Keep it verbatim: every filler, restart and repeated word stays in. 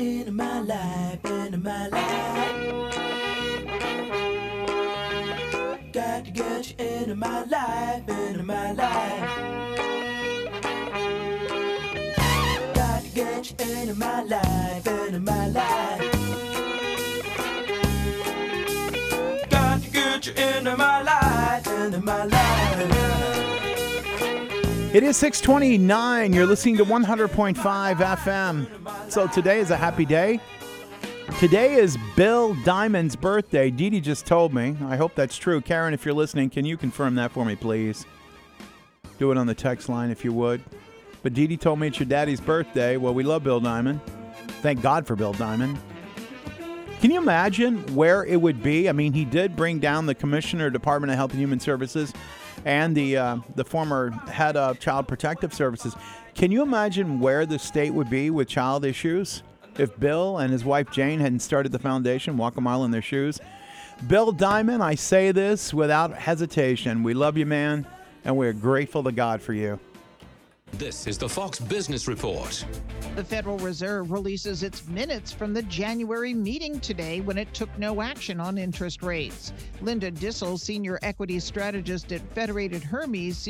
into my life, into my life. Got to get you into my life, into my life. Got to get you into my life, into my life. Got to get you into my life, into my life. It is six twenty-nine. You're listening to one hundred point five F M. So today is a happy day. Today is Bill Diamond's birthday. Dee Dee just told me. I hope that's true. Karen, if you're listening, can you confirm that for me, please? Do it on the text line if you would. But Dee Dee told me it's your daddy's birthday. Well, we love Bill Diamond. Thank God for Bill Diamond. Can you imagine where it would be? I mean, he did bring down the Commissioner, Department of Health and Human Services, and the uh, the former head of Child Protective Services. Can you imagine where the state would be with child issues if Bill and his wife Jane hadn't started the foundation, Walk a Mile in Their Shoes? Bill Diamond, I say this without hesitation. We love you, man, and we're grateful to God for you. This is the Fox Business Report. The Federal Reserve releases its minutes from the January meeting today when it took no action on interest rates. Linda Dissel, senior equity strategist at Federated Hermes,